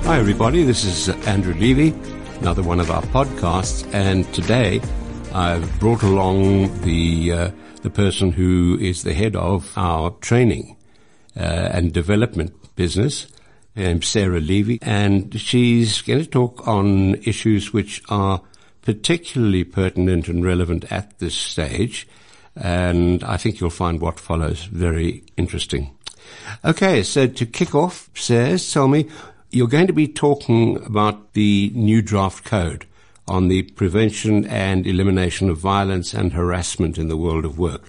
Hi everybody, this is Andrew Levy, another one of our podcasts, and today I've brought along the person who is the head of our training and development business, named Sarah Levy, and she's going to talk on issues which are particularly pertinent and relevant at this stage, and I think you'll find what follows very interesting. Okay, so to kick off, Sarah, tell me, you're going to be talking about the new draft code on the prevention and elimination of violence and harassment in the world of work.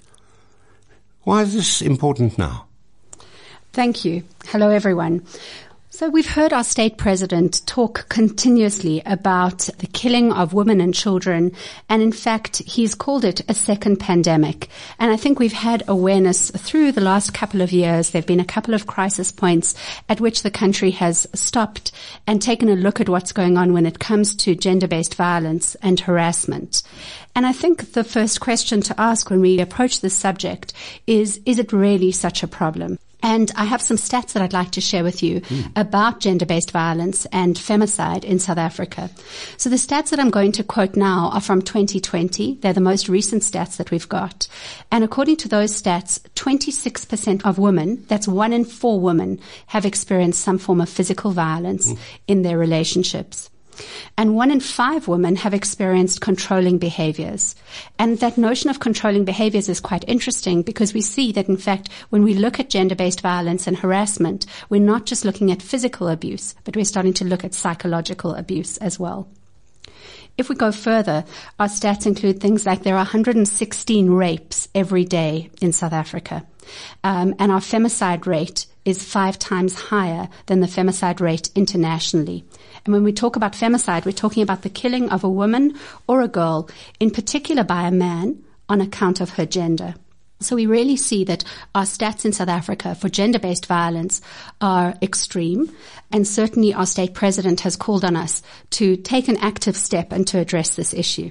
Why is this important now? Thank you. Hello, everyone. So we've heard our state president talk continuously about the killing of women and children, and in fact, he's called it a second pandemic. And I think we've had awareness through the last couple of years. There have been a couple of crisis points at which the country has stopped and taken a look at what's going on when it comes to gender-based violence and harassment. And I think the first question to ask when we approach this subject is it really such a problem? And I have some stats that I'd like to share with you about gender-based violence and femicide in South Africa. So the stats that I'm going to quote now are from 2020. They're the most recent stats that we've got. And according to those stats, 26% of women, that's 1 in 4 women, have experienced some form of physical violence in their relationships. And 1 in 5 women have experienced controlling behaviors. And that notion of controlling behaviors is quite interesting because we see that, in fact, when we look at gender-based violence and harassment, we're not just looking at physical abuse, but we're starting to look at psychological abuse as well. If we go further, our stats include things like there are 116 rapes every day in South Africa. And our femicide rate is 5 times higher than the femicide rate internationally. And when we talk about femicide, we're talking about the killing of a woman or a girl, in particular by a man, on account of her gender. So we really see that our stats in South Africa for gender-based violence are extreme, and certainly our state president has called on us to take an active step and to address this issue.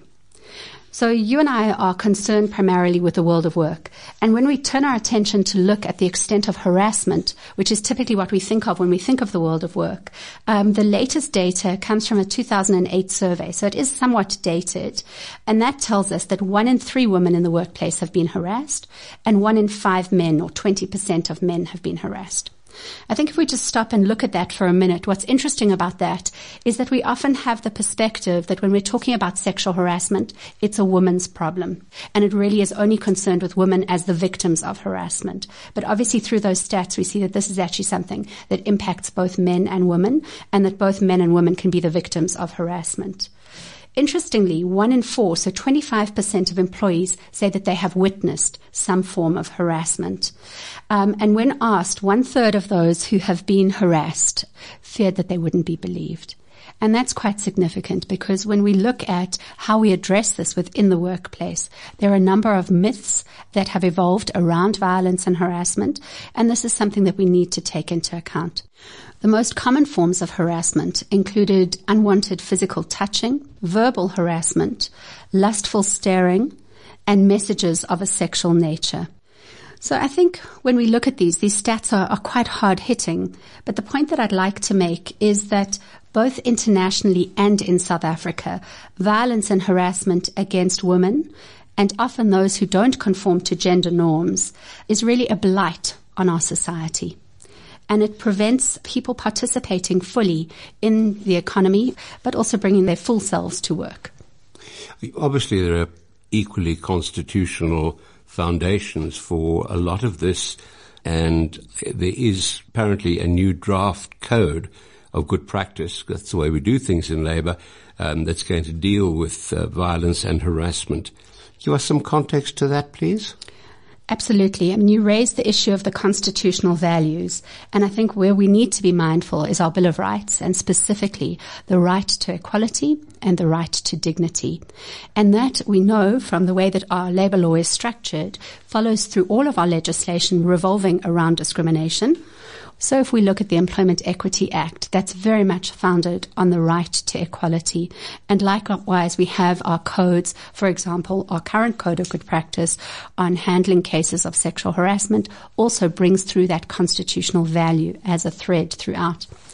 So you and I are concerned primarily with the world of work. And when we turn our attention to look at the extent of harassment, which is typically what we think of when we think of the world of work, the latest data comes from a 2008 survey. So it is somewhat dated. And that tells us that 1 in 3 women in the workplace have been harassed, and 1 in 5 men, or 20% of men, have been harassed. I think if we just stop and look at that for a minute, what's interesting about that is that we often have the perspective that when we're talking about sexual harassment, it's a woman's problem. And it really is only concerned with women as the victims of harassment. But obviously through those stats, we see that this is actually something that impacts both men and women, and that both men and women can be the victims of harassment. Interestingly, 1 in 4, so 25% of employees say that they have witnessed some form of harassment. And when asked, 1/3 of those who have been harassed feared that they wouldn't be believed. And that's quite significant because when we look at how we address this within the workplace, there are a number of myths that have evolved around violence and harassment, and this is something that we need to take into account. The most common forms of harassment included unwanted physical touching, verbal harassment, lustful staring, and messages of a sexual nature. So I think when we look at these stats are quite hard-hitting, but the point that I'd like to make is that both internationally and in South Africa, violence and harassment against women, and often those who don't conform to gender norms, is really a blight on our society. And it prevents people participating fully in the economy, but also bringing their full selves to work. Obviously, there are equally constitutional foundations for a lot of this, and there is apparently a new draft code of good practice, that's the way we do things in labour, that's going to deal with violence and harassment. Give us some context to that, please. Absolutely. I mean, you raised the issue of the constitutional values, and I think where we need to be mindful is our Bill of Rights, and specifically the right to equality and the right to dignity. And that we know from the way that our labour law is structured follows through all of our legislation revolving around discrimination. So if we look at the Employment Equity Act, that's very much founded on the right to equality. And likewise, we have our codes, for example, our current code of good practice on handling cases of sexual harassment also brings through that constitutional value as a thread throughout.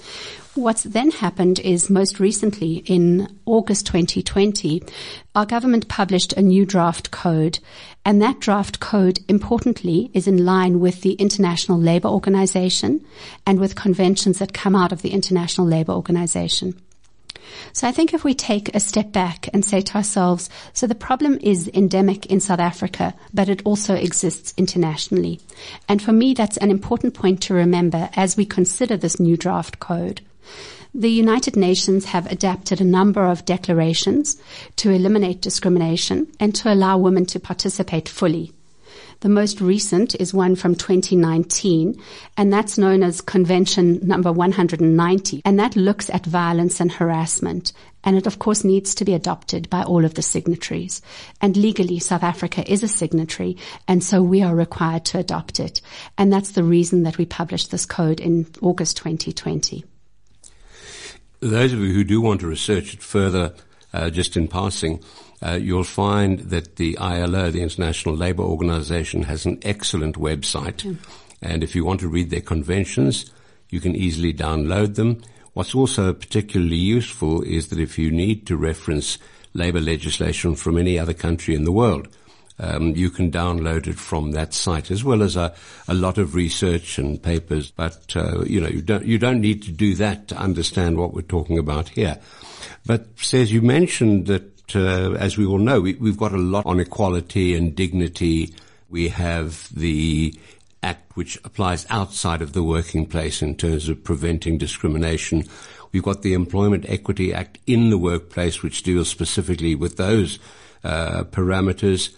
What's then happened is most recently in August 2020, our government published a new draft code, and that draft code, importantly, is in line with the International Labour Organization and with conventions that come out of the International Labour Organization. So I think if we take a step back and say to ourselves, so the problem is endemic in South Africa, but it also exists internationally. And for me, that's an important point to remember as we consider this new draft code. The United Nations have adapted a number of declarations to eliminate discrimination and to allow women to participate fully. The most recent is one from 2019, and that's known as Convention number 190, and that looks at violence and harassment. And it, of course, needs to be adopted by all of the signatories. And legally, South Africa is a signatory, and so we are required to adopt it. And that's the reason that we published this code in August 2020. Those of you who do want to research it further, just in passing, you'll find that the ILO, the International Labour Organization, has an excellent website. Yeah. And if you want to read their conventions, you can easily download them. What's also particularly useful is that if you need to reference labour legislation from any other country in the world, you can download it from that site, as well as a lot of research and papers. But you don't need to do that to understand what we're talking about here. But as you mentioned that, as we all know, we've got a lot on equality and dignity. We have the Act which applies outside of the working place in terms of preventing discrimination. We've got the Employment Equity Act in the workplace, which deals specifically with those parameters.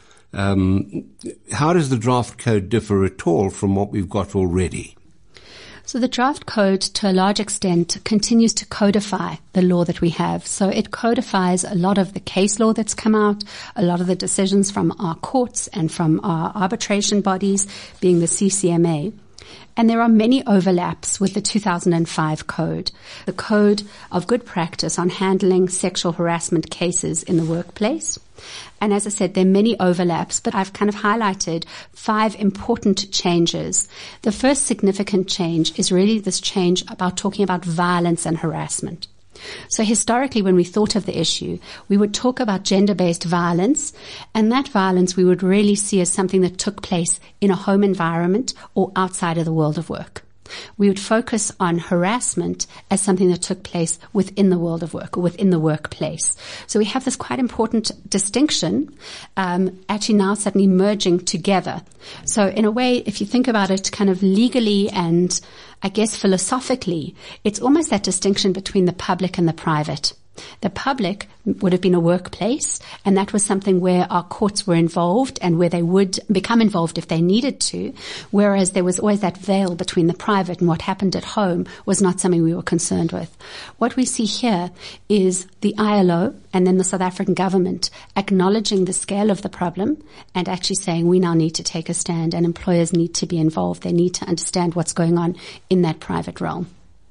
How does the draft code differ at all from what we've got already? So the draft code, to a large extent, continues to codify the law that we have. So it codifies a lot of the case law that's come out, a lot of the decisions from our courts and from our arbitration bodies, being the CCMA. And there are many overlaps with the 2005 code, the Code of Good Practice on Handling Sexual Harassment Cases in the Workplace. And as I said, there are many overlaps, but I've kind of highlighted 5 important changes. The first significant change is really this change about talking about violence and harassment. So historically, when we thought of the issue, we would talk about gender-based violence, and that violence we would really see as something that took place in a home environment or outside of the world of work. We would focus on harassment as something that took place within the world of work or within the workplace. So we have this quite important distinction, actually now suddenly merging together. So in a way, if you think about it kind of legally and I guess philosophically, it's almost that distinction between the public and the private. The public would have been a workplace, and that was something where our courts were involved and where they would become involved if they needed to, whereas there was always that veil between the private and what happened at home was not something we were concerned with. What we see here is the ILO and then the South African government acknowledging the scale of the problem and actually saying we now need to take a stand and employers need to be involved. They need to understand what's going on in that private realm.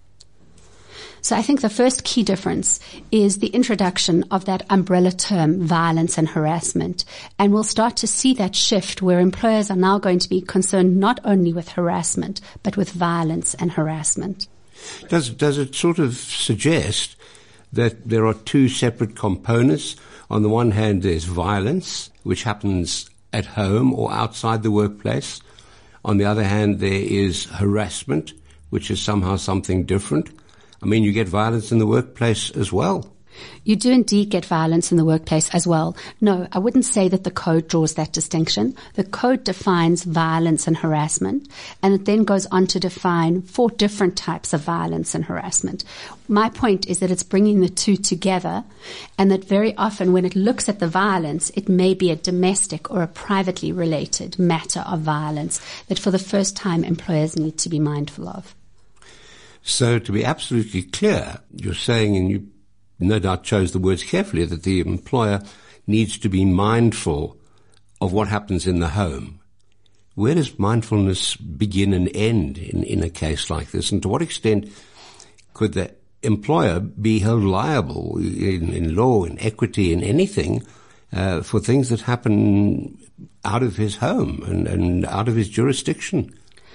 So I think the first key difference is the introduction of that umbrella term, violence and harassment. And we'll start to see that shift where employers are now going to be concerned not only with harassment, but with violence and harassment. Does it sort of suggest that there are 2 separate components? On the one hand, there's violence, which happens at home or outside the workplace. On the other hand, there is harassment, which is somehow something different. I mean, you get violence in the workplace as well. You do indeed get violence in the workplace as well. No, I wouldn't say that the code draws that distinction. The code defines violence and harassment, and it then goes on to define 4 different types of violence and harassment. My point is that it's bringing the 2 together, and that very often when it looks at the violence, it may be a domestic or a privately related matter of violence that for the first time employers need to be mindful of. So to be absolutely clear, you're saying, and you no doubt chose the words carefully, that the employer needs to be mindful of what happens in the home. Where does mindfulness begin and end in a case like this? And to what extent could the employer be held liable in law, in equity, in anything, for things that happen out of his home and out of his jurisdiction?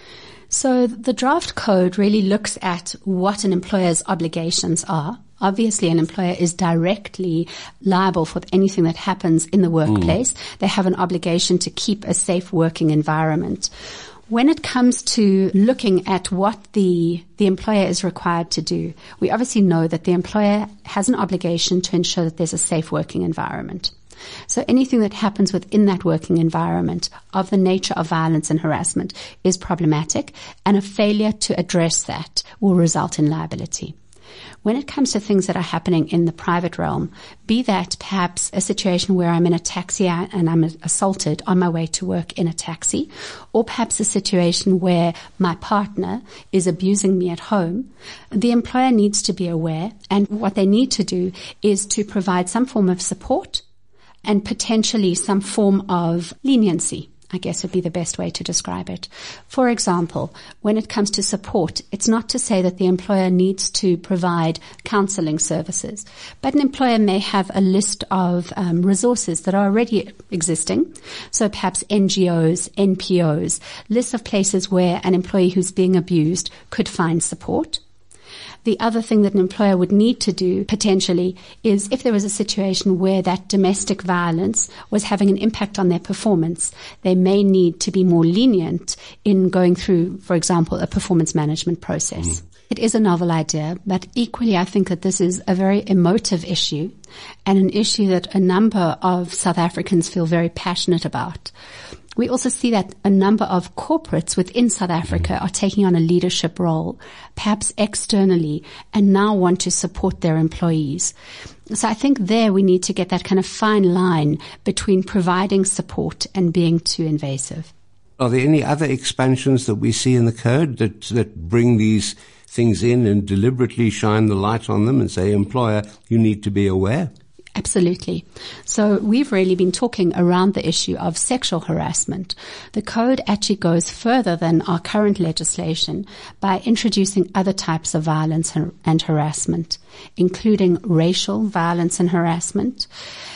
So the draft code really looks at what an employer's obligations are. Obviously, an employer is directly liable for anything that happens in the workplace. They have an obligation to keep a safe working environment. When it comes to looking at what the employer is required to do, we obviously know that the employer has an obligation to ensure that there's a safe working environment. So anything that happens within that working environment of the nature of violence and harassment is problematic, and a failure to address that will result in liability. When it comes to things that are happening in the private realm, be that perhaps a situation where I'm in a taxi and I'm assaulted on my way to work in a taxi, or perhaps a situation where my partner is abusing me at home, the employer needs to be aware, and what they need to do is to provide some form of support and potentially some form of leniency, I guess would be the best way to describe it. For example, when it comes to support, it's not to say that the employer needs to provide counseling services, but an employer may have a list of resources that are already existing. So perhaps NGOs, NPOs, lists of places where an employee who's being abused could find support. The other thing that an employer would need to do potentially is if there was a situation where that domestic violence was having an impact on their performance, they may need to be more lenient in going through, for example, a performance management process. It is a novel idea, but equally I think that this is a very emotive issue and an issue that a number of South Africans feel very passionate about. We also see that a number of corporates within South Africa are taking on a leadership role, perhaps externally, and now want to support their employees. So I think there we need to get that kind of fine line between providing support and being too invasive. Are there any other expansions that we see in the code that bring these things in and deliberately shine the light on them and say, employer, you need to be aware? Absolutely. So we've really been talking around the issue of sexual harassment. The code actually goes further than our current legislation by introducing other types of violence and harassment, including racial violence and harassment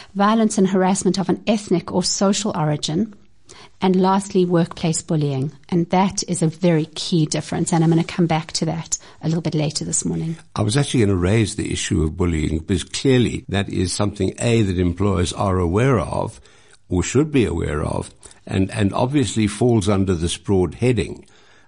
of an ethnic or social origin, and lastly, workplace bullying. And that is a very key difference, and I'm going to come back to that a little bit later this morning. I was actually going to raise the issue of bullying because clearly that is something, that employers are aware of or should be aware of, and obviously falls under this broad heading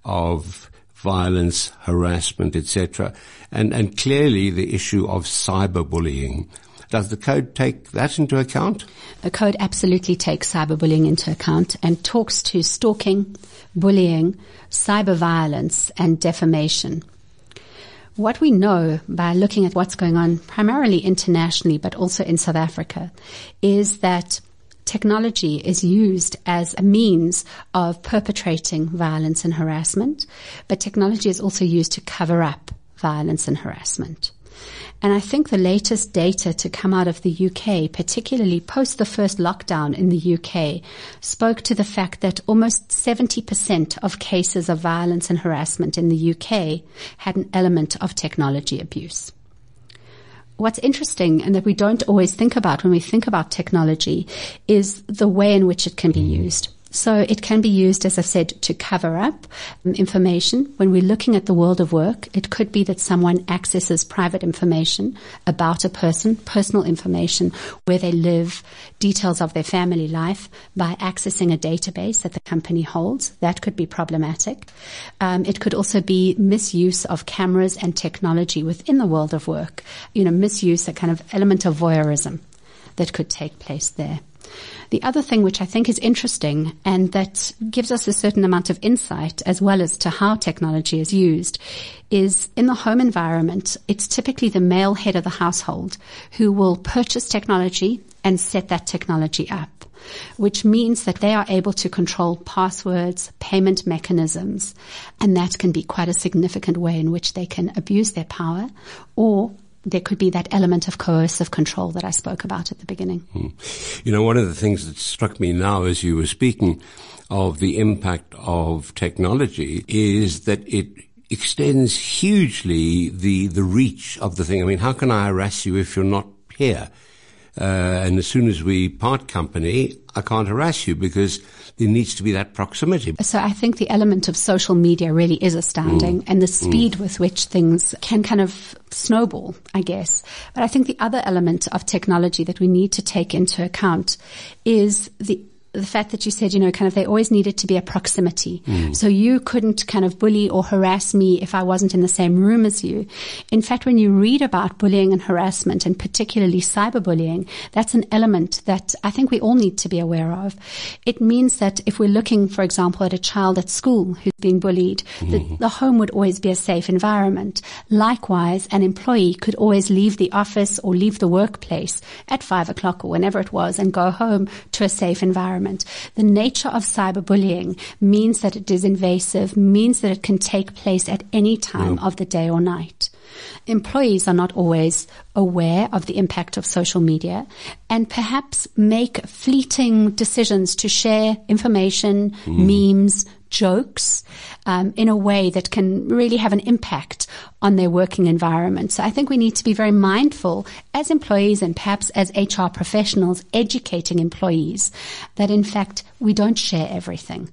of violence, harassment, etc. And clearly the issue of cyberbullying. Does the code take that into account? The code absolutely takes cyberbullying into account and talks to stalking, bullying, cyber violence, and defamation. What we know by looking at what's going on primarily internationally, but also in South Africa, is that technology is used as a means of perpetrating violence and harassment, but technology is also used to cover up violence and harassment. And I think the latest data to come out of the UK, particularly post the first lockdown in the UK, spoke to the fact that almost 70% of cases of violence and harassment in the UK had an element of technology abuse. What's interesting and that we don't always think about when we think about technology is the way in which it can be used. So it can be used, as I've said, to cover up information. When we're looking at the world of work, it could be that someone accesses private information about a person, personal information, where they live, details of their family life, by accessing a database that the company holds. That could be problematic. It could also be misuse of cameras and technology within the world of work. Misuse, a kind of element of voyeurism that could take place there. The other thing which I think is interesting and that gives us a certain amount of insight as well as to how technology is used is in the home environment, it's typically the male head of the household who will purchase technology and set that technology up, which means that they are able to control passwords, payment mechanisms, and that can be quite a significant way in which they can abuse their power, or there could be that element of coercive control that I spoke about at the beginning. One of the things that struck me now as you were speaking of the impact of technology is that it extends hugely the reach of the thing. I mean, how can I harass you if you're not here? and as soon as we part company, I can't harass you because there needs to be that proximity. So I think the element of social media really is astounding, and the speed with which things can kind of snowball, I guess. But I think the other element of technology that we need to take into account is the fact that you said, kind of there always needed to be a proximity. So you couldn't kind of bully or harass me if I wasn't in the same room as you. In fact, when you read about bullying and harassment, and particularly cyberbullying, that's an element that I think we all need to be aware of. It means that if we're looking, for example, at a child at school who's being bullied, the home would always be a safe environment. Likewise, an employee could always leave the office or leave the workplace at 5 o'clock or whenever it was and go home to a safe environment. The nature of cyberbullying means that it is invasive, means that it can take place at any time of the day or night. Employees are not always aware of the impact of social media and perhaps make fleeting decisions to share information, memes, jokes, in a way that can really have an impact on their working environment. So I think we need to be very mindful as employees and perhaps as HR professionals educating employees that in fact we don't share everything.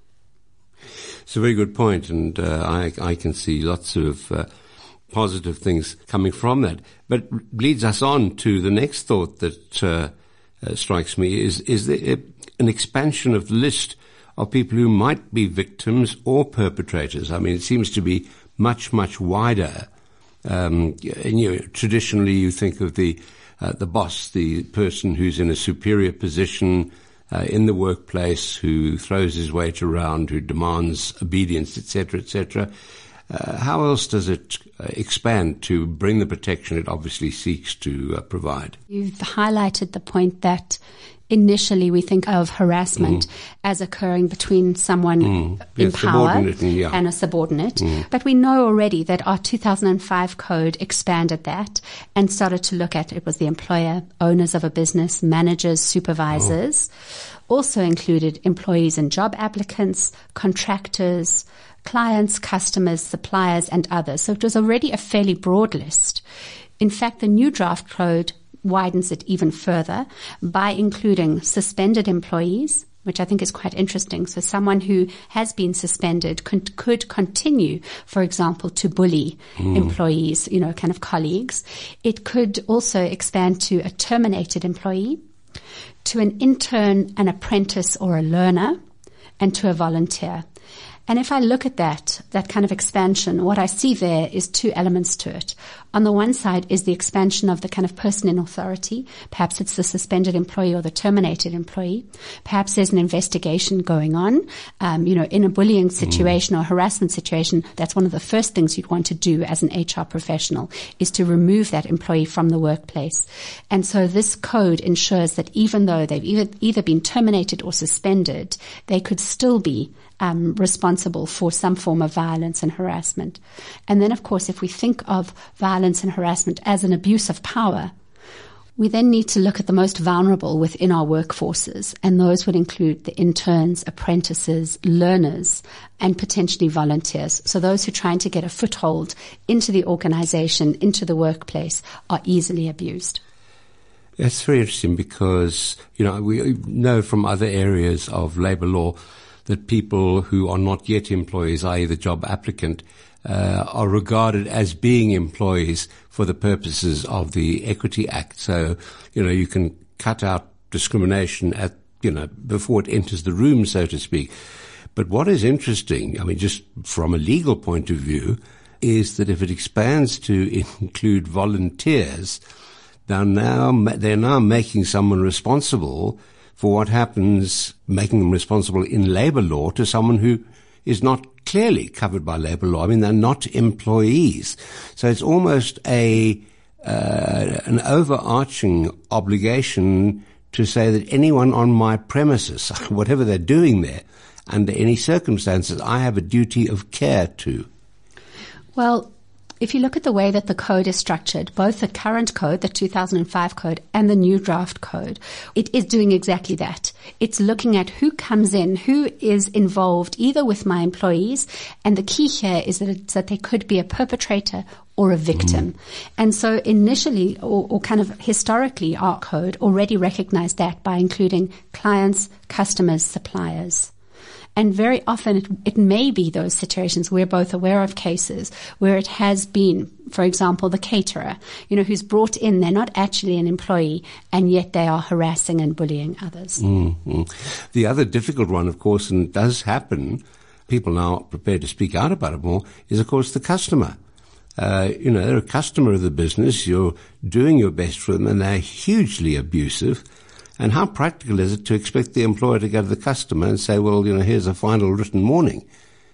It's a very good point, and I can see lots of positive things coming from that. But leads us on to the next thought that strikes me is an expansion of the list of people who might be victims or perpetrators. I mean, it seems to be much, much wider. And, traditionally you think of the boss, the person who's in a superior position in the workplace, who throws his weight around, who demands obedience, etc., etc. How else does it expand to bring the protection it obviously seeks to provide? You've highlighted the point that initially we think of harassment as occurring between someone in power and a subordinate. But we know already that our 2005 code expanded that and started to look at, it was the employer, owners of a business, managers, supervisors, also included employees and job applicants, contractors, clients, customers, suppliers, and others. So it was already a fairly broad list. In fact, the new draft code widens it even further by including suspended employees, which I think is quite interesting. So someone who has been suspended could continue, for example, to bully employees, kind of colleagues. It could also expand to a terminated employee, to an intern, an apprentice, or a learner, and to a volunteer. And if I look at that kind of expansion, what I see there is two elements to it. On the one side is the expansion of the kind of person in authority. Perhaps it's the suspended employee or the terminated employee. Perhaps there's an investigation going on. In a bullying situation or harassment situation, that's one of the first things you'd want to do as an HR professional is to remove that employee from the workplace. And so this code ensures that even though they've either been terminated or suspended, they could still be responsible for some form of violence and harassment. And then, of course, if we think of violence and harassment as an abuse of power, we then need to look at the most vulnerable within our workforces, and those would include the interns, apprentices, learners, and potentially volunteers. So those who are trying to get a foothold into the organization, into the workplace, are easily abused. That's very interesting because, we know from other areas of labor law that people who are not yet employees, i.e. the job applicant, are regarded as being employees for the purposes of the Equity Act. So, you can cut out discrimination before it enters the room, so to speak. But what is interesting, just from a legal point of view, is that if it expands to include volunteers, they're now making someone responsible for what happens, making them responsible in labor law to someone who is not clearly covered by labor law. They're not employees. So it's almost an overarching obligation to say that anyone on my premises, whatever they're doing there, under any circumstances, I have a duty of care to. Well, If you look at the way that the code is structured, both the current code, the 2005 code, and the new draft code, it is doing exactly that. It's looking at who comes in, who is involved either with my employees, and the key here is that they could be a perpetrator or a victim. And so initially, or kind of historically, our code already recognized that by including clients, customers, suppliers. And very often it may be those situations, we're both aware of cases where it has been, for example, the caterer, who's brought in, they're not actually an employee, and yet they are harassing and bullying others. Mm-hmm. The other difficult one, of course, and it does happen, people now are prepared to speak out about it more, is, of course, the customer. They're a customer of the business, you're doing your best for them, and they're hugely abusive. And how practical is it to expect the employer to go to the customer and say, well, here's a final written warning?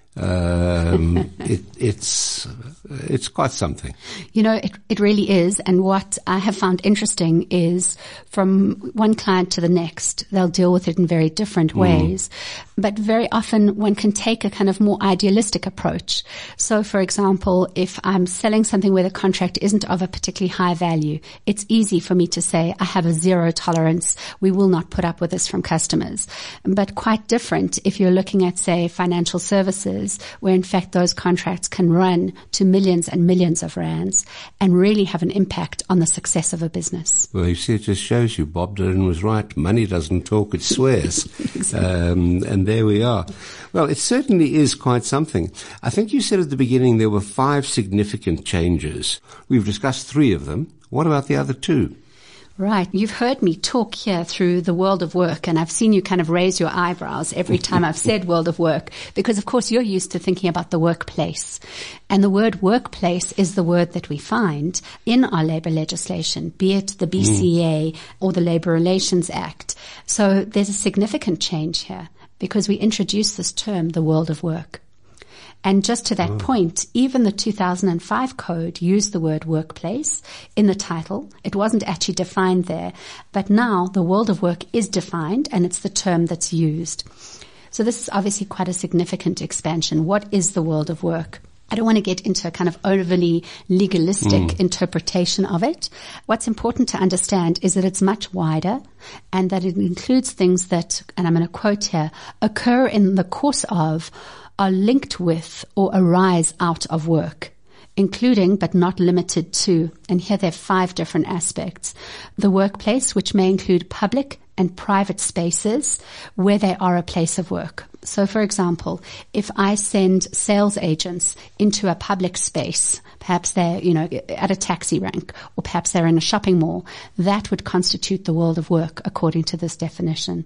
It's quite something. It really is. And what I have found interesting is from one client to the next, they'll deal with it in very different ways. But very often one can take a kind of more idealistic approach. So, for example, if I'm selling something where the contract isn't of a particularly high value, it's easy for me to say, I have a zero tolerance. We will not put up with this from customers. But quite different if you're looking at, say, financial services, where in fact those contracts can run to millions and millions of rands and really have an impact on the success of a business. Well, you see, it just shows you Bob Dylan was right. Money doesn't talk, it swears. Exactly. And there we are. Well, it certainly is quite something. I think you said at the beginning there were 5 significant changes. We've discussed 3 of them. What about the other 2? Right. You've heard me talk here through the world of work, and I've seen you kind of raise your eyebrows every time I've said world of work, because of course you're used to thinking about the workplace. And the word workplace is the word that we find in our labor legislation, be it the BCA or the Labor Relations Act. So there's a significant change here because we introduced this term, the world of work. And just to that point, even the 2005 code used the word workplace in the title. It wasn't actually defined there. But now the world of work is defined, and it's the term that's used. So this is obviously quite a significant expansion. What is the world of work? I don't want to get into a kind of overly legalistic interpretation of it. What's important to understand is that it's much wider and that it includes things that, and I'm going to quote here, occur in the course of, are linked with, or arise out of work, including but not limited to, and here there are 5 different aspects. The workplace, which may include public and private spaces where they are a place of work. So, for example, if I send sales agents into a public space, perhaps they're, at a taxi rank, or perhaps they're in a shopping mall, that would constitute the world of work according to this definition.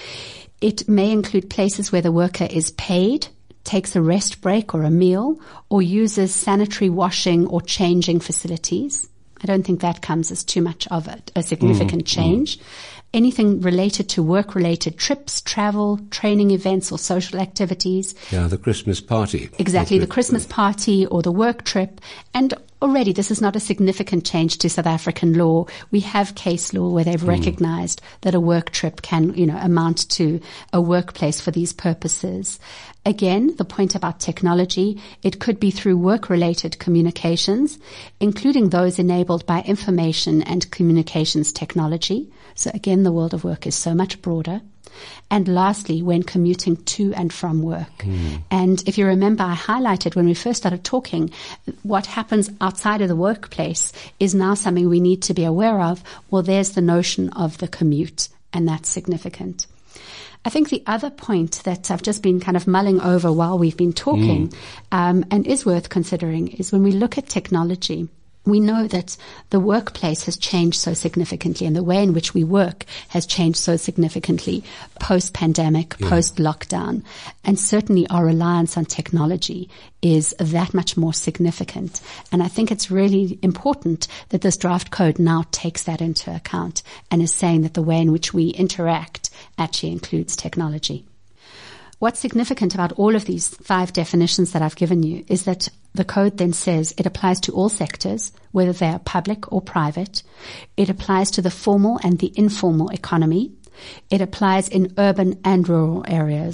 It may include places where the worker is paid, takes a rest break or a meal, or uses sanitary washing or changing facilities. I don't think that comes as too much of a significant change. Anything related to work-related trips, travel, training events, or social activities. Yeah, the Christmas party. Exactly, the Christmas party or the work trip. And already this is not a significant change to South African law. We have case law where they've recognized that a work trip can, amount to a workplace for these purposes. Again, the point about technology, it could be through work-related communications, including those enabled by information and communications technology. So again, the world of work is so much broader. And lastly, when commuting to and from work. And if you remember, I highlighted when we first started talking, what happens outside of the workplace is now something we need to be aware of. Well, there's the notion of the commute, and that's significant. I think the other point that I've just been kind of mulling over while we've been talking, and is worth considering, is when we look at technology, we know that the workplace has changed so significantly, and the way in which we work has changed so significantly post-pandemic, post-lockdown. And certainly our reliance on technology is that much more significant. And I think it's really important that this draft code now takes that into account and is saying that the way in which we interact actually includes technology. What's significant about all of these 5 definitions that I've given you is that the code then says it applies to all sectors, whether they are public or private. It applies to the formal and the informal economy. It applies in urban and rural areas.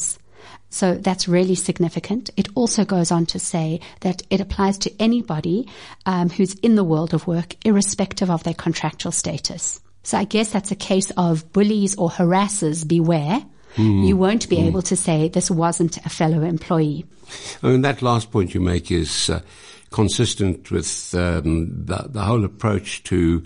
So that's really significant. It also goes on to say that it applies to anybody who's in the world of work, irrespective of their contractual status. So I guess that's a case of bullies or harassers, beware. You won't be able to say this wasn't a fellow employee. I mean, that last point you make is consistent with the whole approach to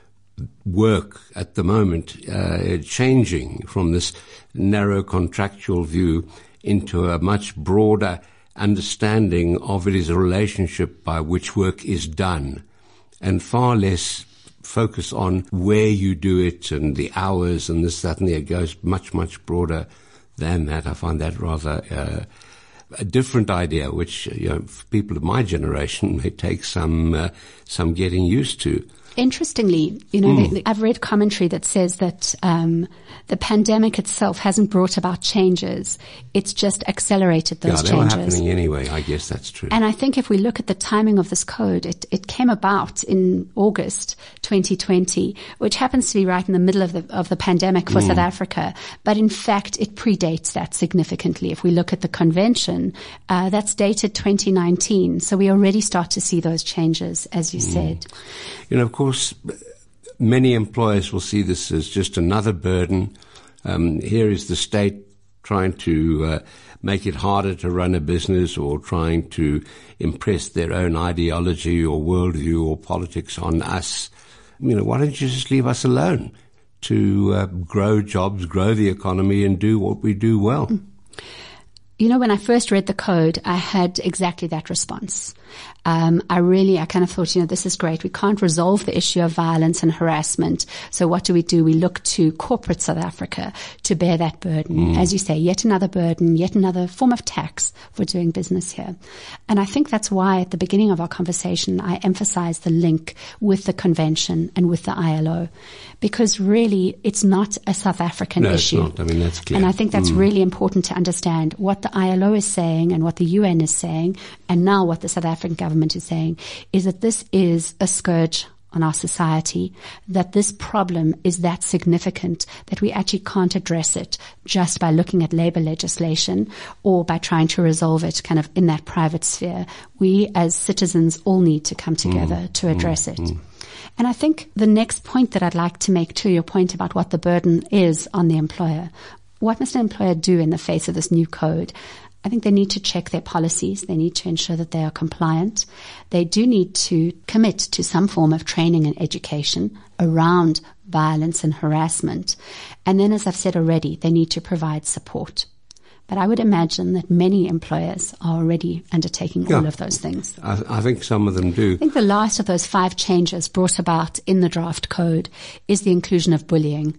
work at the moment, changing from this narrow contractual view into a much broader understanding of it is a relationship by which work is done, and far less focus on where you do it and the hours and this, that, and the other. It goes much, much broader than that. I find that rather a different idea, which for people of my generation may take some getting used to. Interestingly, I've read commentary that says that the pandemic itself hasn't brought about changes. It's just accelerated those changes. Yeah, they were happening anyway. I guess that's true. And I think if we look at the timing of this code, it came about in August 2020, which happens to be right in the middle of the pandemic for South Africa. But in fact, it predates that significantly. If we look at the convention, that's dated 2019. So we already start to see those changes, as you said. Of course, many employers will see this as just another burden. Here is the state trying to make it harder to run a business, or trying to impress their own ideology or worldview or politics on us. Why don't you just leave us alone to grow jobs, grow the economy, and do what we do well? When I first read the code, I had exactly that response. I kind of thought, this is great. We can't resolve the issue of violence and harassment. So what do? We look to corporate South Africa to bear that burden. As you say, yet another burden, yet another form of tax for doing business here. And I think that's why at the beginning of our conversation, I emphasized the link with the convention and with the ILO, because really it's not a South African issue. No, it's not. I mean, that's clear. And I think that's really important to understand what the ILO is saying and what the UN is saying, and now what the South African government is saying, is that this is a scourge on our society, that this problem is that significant that we actually can't address it just by looking at labor legislation or by trying to resolve it kind of in that private sphere. We as citizens all need to come together to address it. And I think the next point that I'd like to make, to your point about what the burden is on the employer, what must an employer do in the face of this new code? I think they need to check their policies. They need to ensure that they are compliant. They do need to commit to some form of training and education around violence and harassment. And then, as I've said already, they need to provide support. But I would imagine that many employers are already undertaking all of those things. I think some of them do. I think the last of those 5 changes brought about in the draft code is the inclusion of bullying.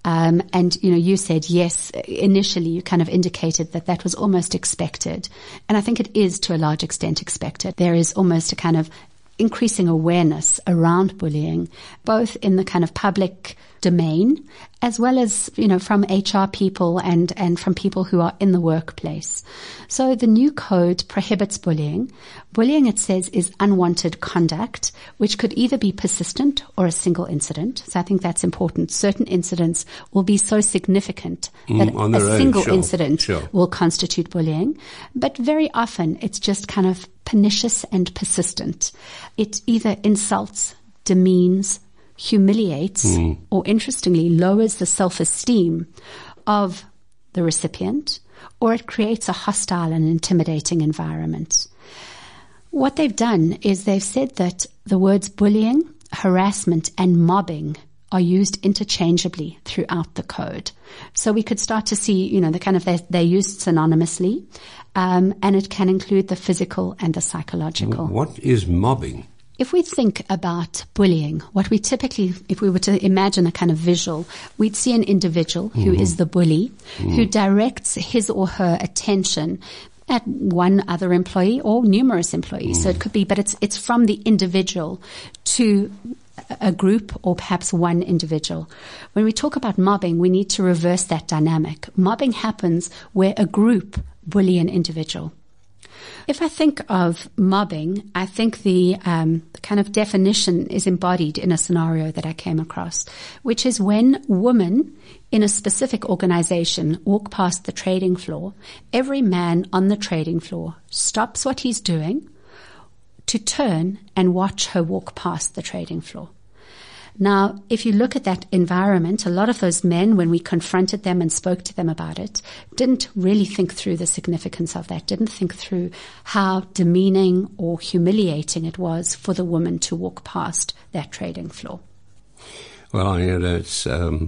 And, you said, yes, initially you kind of indicated that was almost expected. And I think it is to a large extent expected. There is almost a kind of increasing awareness around bullying, both in the kind of public domain, as well as, from HR people and from people who are in the workplace. So the new code prohibits bullying. Bullying, it says, is unwanted conduct, which could either be persistent or a single incident. So I think that's important. Certain incidents will be so significant that a single incident will constitute bullying. But very often it's just kind of pernicious and persistent. It either insults, demeans, humiliates, or interestingly lowers the self-esteem of the recipient, or it creates a hostile and intimidating environment. What they've done is they've said that the words bullying, harassment, and mobbing are used interchangeably throughout the code. So we could start to see, the kind of they're used synonymously, and it can include the physical and the psychological. What is mobbing? If we think about bullying, what we typically, if we were to imagine a kind of visual, we'd see an individual who is the bully, who directs his or her attention at one other employee or numerous employees. So it could be, but it's from the individual to a group or perhaps one individual. When we talk about mobbing, we need to reverse that dynamic. Mobbing happens where a group bully an individual. If I think of mobbing, I think the kind of definition is embodied in a scenario that I came across, which is when women in a specific organization walk past the trading floor, every man on the trading floor stops what he's doing to turn and watch her walk past the trading floor. Now, if you look at that environment, a lot of those men, when we confronted them and spoke to them about it, didn't really think through the significance of that, didn't think through how demeaning or humiliating it was for the woman to walk past that trading floor. Well, it's,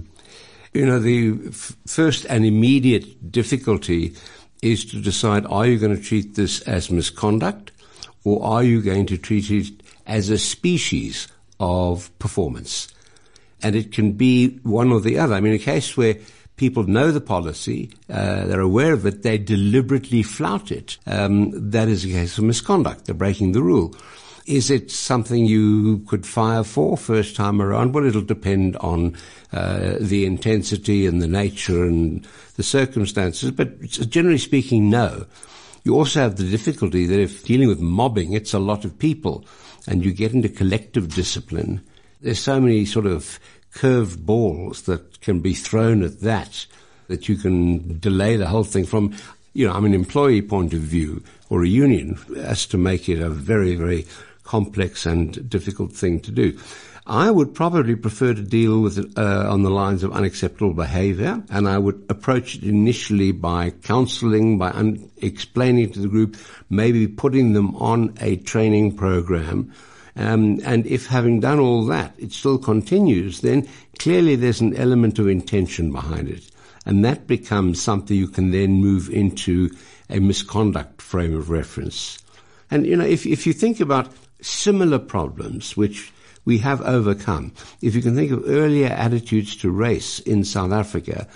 the first and immediate difficulty is to decide, are you going to treat this as misconduct, or are you going to treat it as a species of performance? And it can be one or the other. I mean, a case where people know the policy, they're aware of it, they deliberately flout it. That is a case of misconduct. They're breaking the rule. Is it something you could fire for first time around? Well, it'll depend on the intensity and the nature and the circumstances. But generally speaking, no. You also have the difficulty that if dealing with mobbing, it's a lot of people, and you get into collective discipline. There's so many sort of curved balls that can be thrown at that you can delay the whole thing from, an employee point of view or a union as to make it a very, very complex and difficult thing to do. I would probably prefer to deal with it on the lines of unacceptable behavior, and I would approach it initially by counseling, by explaining to the group, maybe putting them on a training program. And if having done all that, it still continues, then clearly there's an element of intention behind it. And that becomes something you can then move into a misconduct frame of reference. And, if you think about similar problems, which we have overcome. If you can think of earlier attitudes to race in South Africa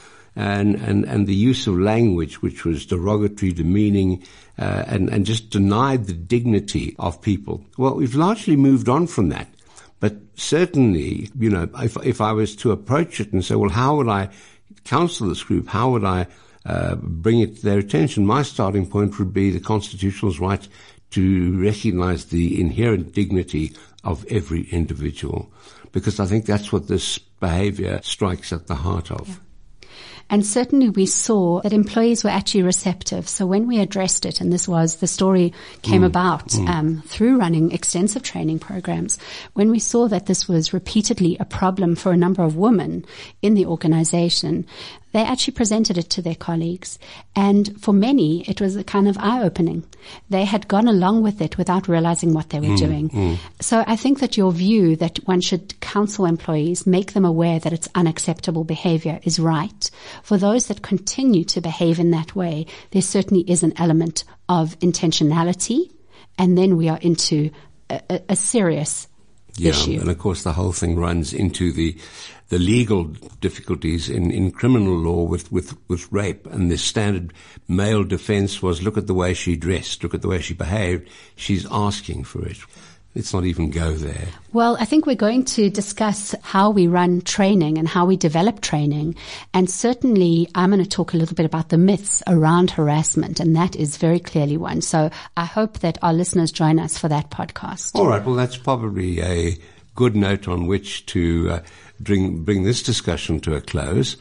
and the use of language which was derogatory, demeaning, and just denied the dignity of people. Well, we've largely moved on from that. But certainly, if I was to approach it and say, well, how would I counsel this group? How would I bring it to their attention? My starting point would be the constitutional right to recognize the inherent dignity of every individual, because I think that's what this behavior strikes at the heart of. Yeah. And certainly we saw that employees were actually receptive. So when we addressed it, and the story came about through running extensive training programs, when we saw that this was repeatedly a problem for a number of women in the organization, they actually presented it to their colleagues. And for many, it was a kind of eye-opening. They had gone along with it without realizing what they were doing. So I think that your view that one should counsel employees, make them aware that it's unacceptable behavior is right. For those that continue to behave in that way, there certainly is an element of intentionality. And then we are into a serious issue. And of course the whole thing runs into the legal difficulties in criminal law with rape, and the standard male defense was, look at the way she dressed, look at the way she behaved, she's asking for it. Let's not even go there. Well, I think we're going to discuss how we run training and how we develop training. And certainly I'm going to talk a little bit about the myths around harassment, and that is very clearly one. So I hope that our listeners join us for that podcast. All right. Well, that's probably a good note on which to bring this discussion to a close.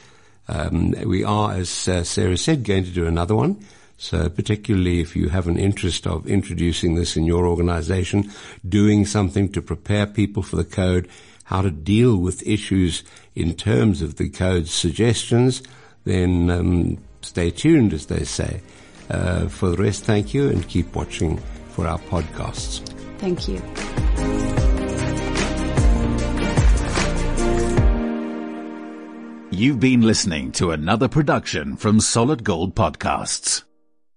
We are, as Sarah said, going to do another one. So particularly if you have an interest of introducing this in your organization, doing something to prepare people for the code, how to deal with issues in terms of the code's suggestions, then stay tuned, as they say. For the rest, thank you, and keep watching for our podcasts. Thank you. You've been listening to another production from Solid Gold Podcasts.